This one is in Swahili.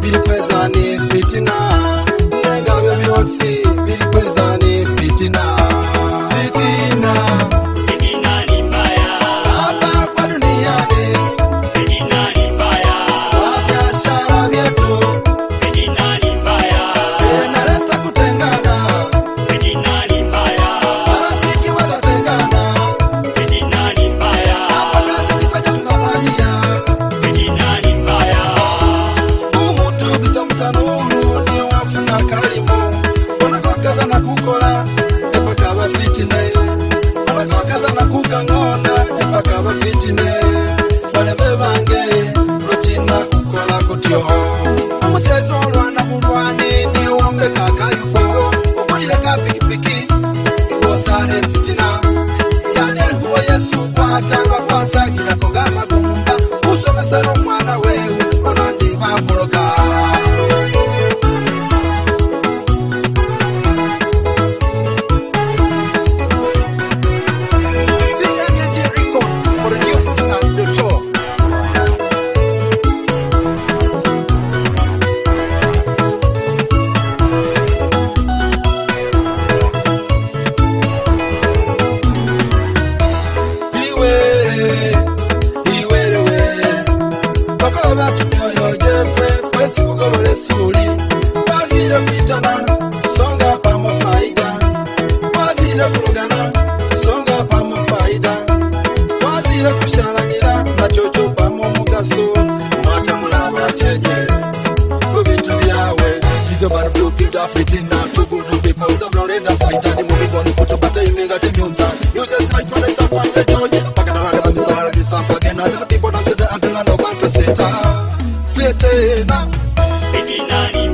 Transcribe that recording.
Bilipwezani fitina, Nengawe miosi, bilipwezani fitina. Fitina, fitina ni mbaya. hapa kwa duniani, Fitina ni mbaya. kwa biashara vyetu, Fitina ni mbaya. inaleta kutengana, Fitina ni mbaya. marafiki watatengana, Fitina ni mbaya. hapa kazi kwa tunafanyia. Fitina ni mbaya. Umutu bitamtanuru ni wafu na karimu, wanakokaza na kukola, epaka bafitine, wanakokaza na kukangona, epaka bafitine, wale bebange, rutina kukola kutyo. Umusezo olwana bulwani, ni uombe kakayupo, ukulile ka pikipiki, iwosale fitina, yane nguo Yesu kwatanga kwasagira kogama gumba, usomesera omwana wewe, onandi bamuloga. CND Records produce and the tour. Fitina, Fitina ni